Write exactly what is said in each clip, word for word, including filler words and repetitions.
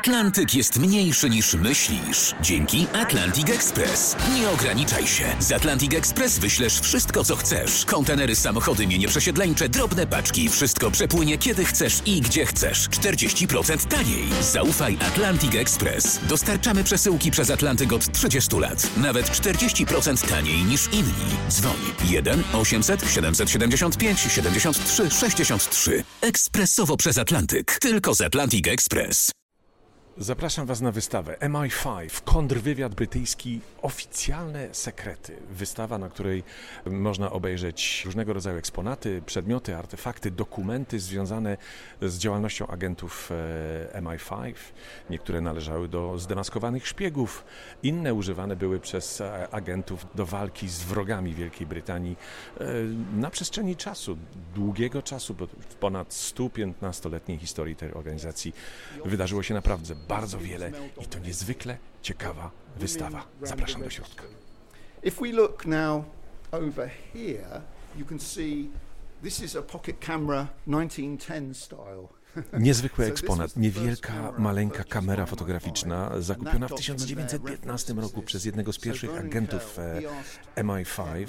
Atlantyk jest mniejszy niż myślisz. Dzięki Atlantic Express. Nie ograniczaj się. Z Atlantic Express wyślesz wszystko, co chcesz. Kontenery, samochody, mienie przesiedleńcze, drobne paczki. Wszystko przepłynie kiedy chcesz i gdzie chcesz. czterdzieści procent taniej. Zaufaj Atlantic Express. Dostarczamy przesyłki przez Atlantyk od trzydziestu lat. Nawet czterdzieści procent taniej niż inni. Dzwoń jeden osiemset siedemset siedemdziesiąt pięć siedemdziesiąt trzy sześćdziesiąt trzy. Ekspresowo przez Atlantyk. Tylko z Atlantic Express. Zapraszam Was na wystawę M I pięć, kontrwywiad brytyjski, oficjalne sekrety. Wystawa, na której można obejrzeć różnego rodzaju eksponaty, przedmioty, artefakty, dokumenty związane z działalnością agentów M I pięć. Niektóre należały do zdemaskowanych szpiegów, inne używane były przez agentów do walki z wrogami Wielkiej Brytanii na przestrzeni czasu, długiego czasu, bo w ponad stupiętnastoletniej historii tej organizacji wydarzyło się naprawdę bardzo wiele i to niezwykle ciekawa wystawa. Zapraszam do środka. If we look now over here, you can see this is a pocket camera nineteen ten style. Niezwykły eksponat, niewielka, maleńka kamera fotograficzna zakupiona w tysiąc dziewięćset piętnastym roku przez jednego z pierwszych agentów M I pięć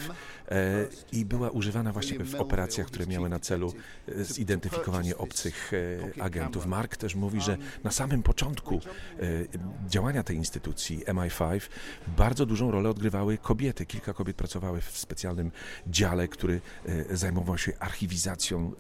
i była używana właściwie w operacjach, które miały na celu zidentyfikowanie obcych agentów. Mark też mówi, że na samym początku działania tej instytucji M I pięć bardzo dużą rolę odgrywały kobiety. Kilka kobiet pracowały w specjalnym dziale, który zajmował się archiwizacją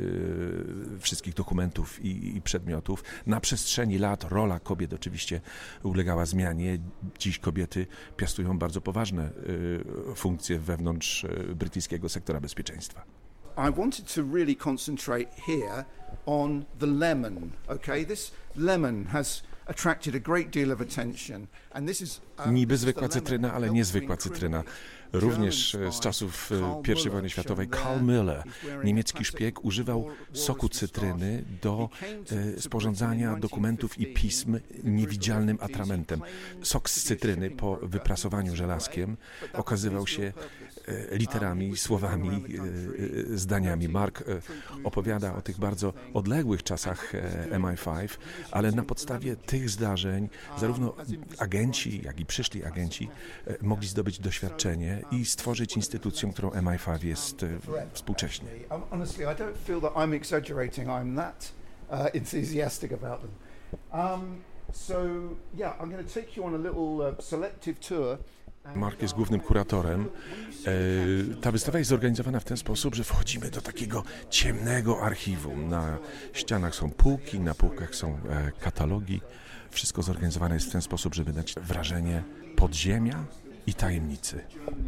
wszystkich dokumentów I, i przedmiotów. Na przestrzeni lat rola kobiet oczywiście ulegała zmianie. Dziś kobiety piastują bardzo poważne y, funkcje wewnątrz y, brytyjskiego sektora bezpieczeństwa. I wanted to really concentrate here on the lemon. Okay, this lemon has attracted a great deal of attention and this is uh, Niby zwykła cytryna, ale niezwykła cytryna. Również z czasów pierwszej wojny światowej Karl Müller, niemiecki szpieg, używał soku cytryny do sporządzania dokumentów i pism niewidzialnym atramentem. Sok z cytryny po wyprasowaniu żelazkiem okazywał się literami, słowami, zdaniami. Mark opowiada o tych bardzo odległych czasach M I pięć, ale na podstawie tych zdarzeń zarówno agenci, jak i przyszli agenci mogli zdobyć doświadczenie i stworzyć instytucję, którą M I pięć jest współcześnie. Honestly, I don't feel that I'm exaggerating. I'm that uh, enthusiastic about them. Um, so yeah, I'm going to take you on a little uh, selective tour. Mark jest głównym kuratorem. Ta wystawa jest zorganizowana w ten sposób, że wchodzimy do takiego ciemnego archiwum. Na ścianach są półki, na półkach są katalogi. Wszystko zorganizowane jest w ten sposób, żeby dać wrażenie podziemia i tajemnicy.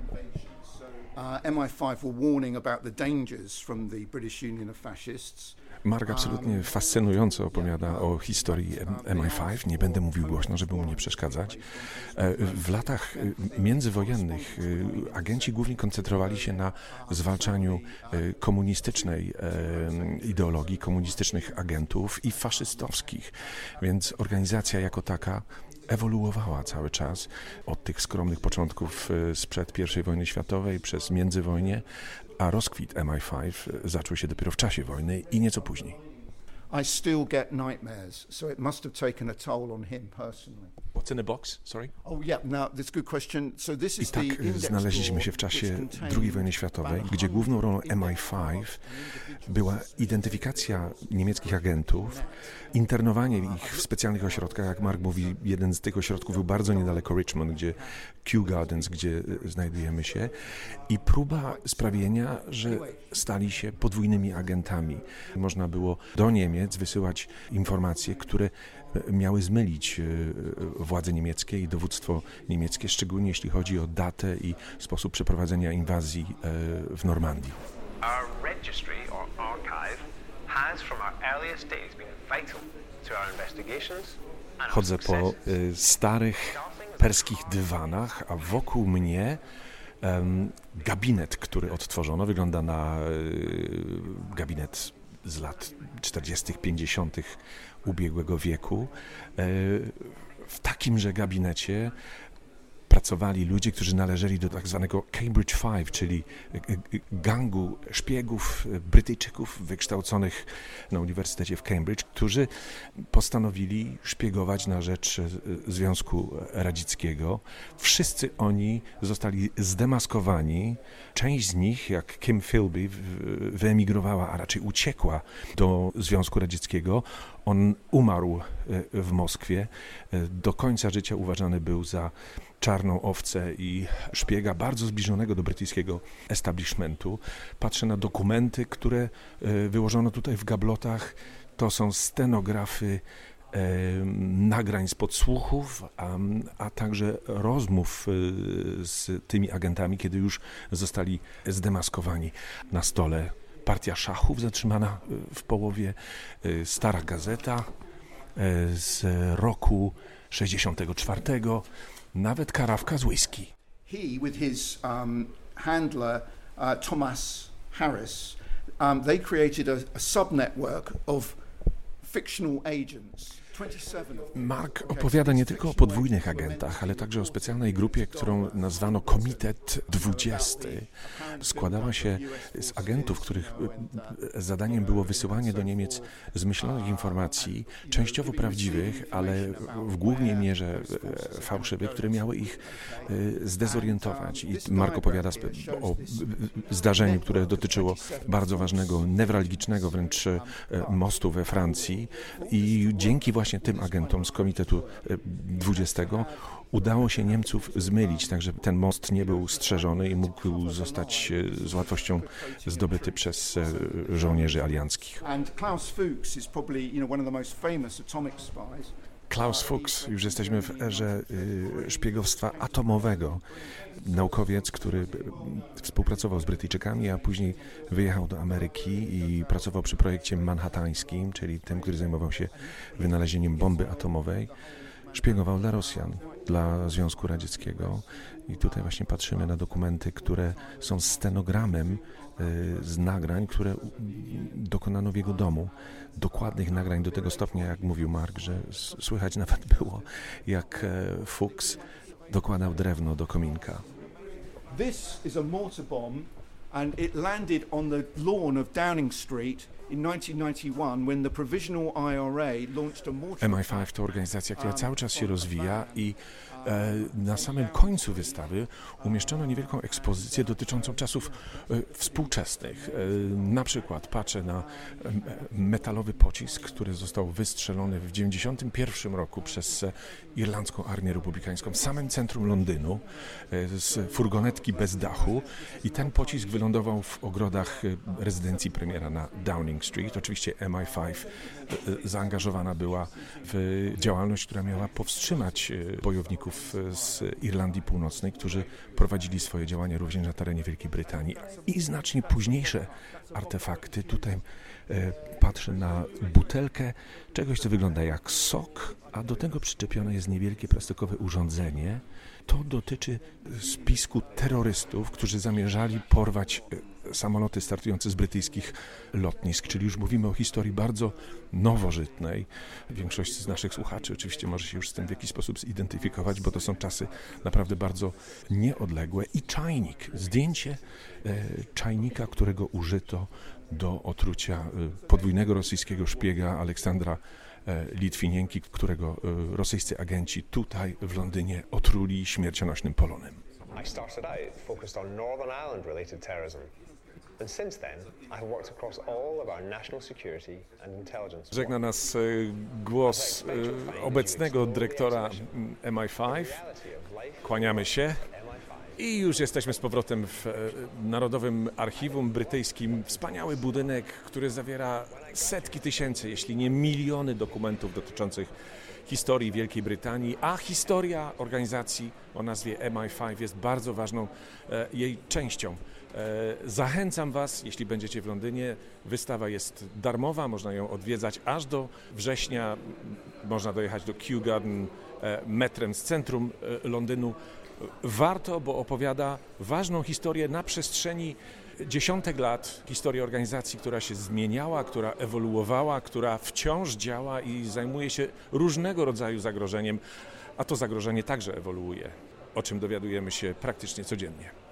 M I pięć were warning about the dangers from the British Union of Fascists. Mark absolutnie fascynująco opowiada o historii M I pięć. Nie będę mówił głośno, żeby mu nie przeszkadzać. W latach międzywojennych agenci głównie koncentrowali się na zwalczaniu komunistycznej ideologii, komunistycznych agentów i faszystowskich. Więc organizacja jako taka ewoluowała cały czas od tych skromnych początków sprzed pierwszej wojny światowej przez międzywojnie, a rozkwit M I pięć zaczął się dopiero w czasie wojny i nieco później. I still get nightmares, so it must have taken a toll on him personally. What's in the box? Sorry? Oh yeah, now that's a good question. So this is I tak znaleźliśmy się w czasie drugiej wojny światowej, gdzie główną rolą M I pięć była identyfikacja niemieckich agentów, internowanie ich w specjalnych ośrodkach. Jak Mark mówi, jeden z tych ośrodków był bardzo niedaleko Richmond, gdzie Kew Gardens, gdzie znajdujemy się, i próba sprawienia, że stali się podwójnymi agentami. Można było do Niemiec wysyłać informacje, które miały zmylić władze niemieckie i dowództwo niemieckie, szczególnie jeśli chodzi o datę i sposób przeprowadzenia inwazji w Normandii. Our registry or archive has from our earliest days been vital to our investigations. Chodzę po y, starych perskich dywanach, a wokół mnie um, gabinet, który odtworzono. Wygląda na y, gabinet z lat czterdziestych, pięćdziesiątych ubiegłego wieku. Y, w takimże gabinecie pracowali ludzie, którzy należeli do tak zwanego Cambridge Five, czyli gangu szpiegów Brytyjczyków wykształconych na Uniwersytecie w Cambridge, którzy postanowili szpiegować na rzecz Związku Radzieckiego. Wszyscy oni zostali zdemaskowani. Część z nich, jak Kim Philby, wyemigrowała, a raczej uciekła do Związku Radzieckiego. On umarł w Moskwie. Do końca życia uważany był za czarną owcę i szpiega bardzo zbliżonego do brytyjskiego establishmentu. Patrzę na dokumenty, które wyłożono tutaj w gablotach. To są stenografy e, nagrań z podsłuchów, a, a także rozmów z tymi agentami, kiedy już zostali zdemaskowani. Na stole partia szachów zatrzymana w połowie, stara gazeta z roku sześćdziesiątego czwartego, nawet karawka z whisky. He, with his um, handler uh, Thomas Harris, um, they created a, a subnetwork of fictional agents. Mark opowiada nie tylko o podwójnych agentach, ale także o specjalnej grupie, którą nazwano Komitet dwudziesty. Składała się z agentów, których zadaniem było wysyłanie do Niemiec zmyślonych informacji, częściowo prawdziwych, ale w głównej mierze fałszywych, które miały ich zdezorientować. I Mark opowiada o zdarzeniu, które dotyczyło bardzo ważnego, newralgicznego wręcz mostu we Francji i dzięki właśnie tym agentom z Komitetu dwudziestego udało się Niemców zmylić, tak że ten most nie był strzeżony i mógł zostać z łatwością zdobyty przez żołnierzy alianckich. Klaus Fuchs, już jesteśmy w erze szpiegowstwa atomowego. Naukowiec, który współpracował z Brytyjczykami, a później wyjechał do Ameryki i pracował przy projekcie manhattańskim, czyli tym, który zajmował się wynalezieniem bomby atomowej. Szpiegował dla Rosjan, dla Związku Radzieckiego i tutaj właśnie patrzymy na dokumenty, które są stenogramem z nagrań, które dokonano w jego domu. Dokładnych nagrań do tego stopnia, jak mówił Mark, że słychać nawet było, jak Fuchs dokładał drewno do kominka. This is a mortar bomb and it landed on the lawn of Downing Street in nineteen ninety-one when the Provisional I R A launched a mortar. M I pięć to organizacja, która cały czas się rozwija i e, na samym końcu wystawy umieszczono niewielką ekspozycję dotyczącą czasów e, współczesnych. E, na przykład patrzę na e, metalowy pocisk, który został wystrzelony w dziewięćdziesiątym pierwszym roku przez e, Irlandzką Armię Republikańską w samym centrum Londynu e, z furgonetki bez dachu i ten pocisk wylądował w ogrodach e, rezydencji premiera na Downing Street. Oczywiście M I pięć zaangażowana była w działalność, która miała powstrzymać bojowników z Irlandii Północnej, którzy prowadzili swoje działania również na terenie Wielkiej Brytanii. I znacznie późniejsze artefakty. Tutaj patrzę na butelkę czegoś, co wygląda jak sok, a do tego przyczepione jest niewielkie plastikowe urządzenie. To dotyczy spisku terrorystów, którzy zamierzali porwać samoloty startujące z brytyjskich lotnisk, czyli już mówimy o historii bardzo nowożytnej. Większość z naszych słuchaczy oczywiście może się już z tym w jakiś sposób zidentyfikować, bo to są czasy naprawdę bardzo nieodległe. I czajnik, zdjęcie e, czajnika, którego użyto do otrucia e, podwójnego rosyjskiego szpiega Aleksandra Litwinienki, którego rosyjscy agenci tutaj w Londynie otruli śmiercionośnym polonem. I started out focused on Northern Ireland related terrorism. And since then, I've worked across all of our national security and intelligence. Żegna nas głos obecnego dyrektora M I pięć. Kłaniamy się. I już jesteśmy z powrotem w Narodowym Archiwum Brytyjskim. Wspaniały budynek, który zawiera setki tysięcy, jeśli nie miliony dokumentów dotyczących historii Wielkiej Brytanii, a historia organizacji o nazwie M I pięć jest bardzo ważną e, jej częścią. E, zachęcam Was, jeśli będziecie w Londynie, wystawa jest darmowa, można ją odwiedzać aż do września, można dojechać do Kew Garden e, metrem z centrum e, Londynu. Warto, bo opowiada ważną historię na przestrzeni dziesiątek lat, historię organizacji, która się zmieniała, która ewoluowała, która wciąż działa i zajmuje się różnego rodzaju zagrożeniem, a to zagrożenie także ewoluuje. o czym dowiadujemy się praktycznie codziennie.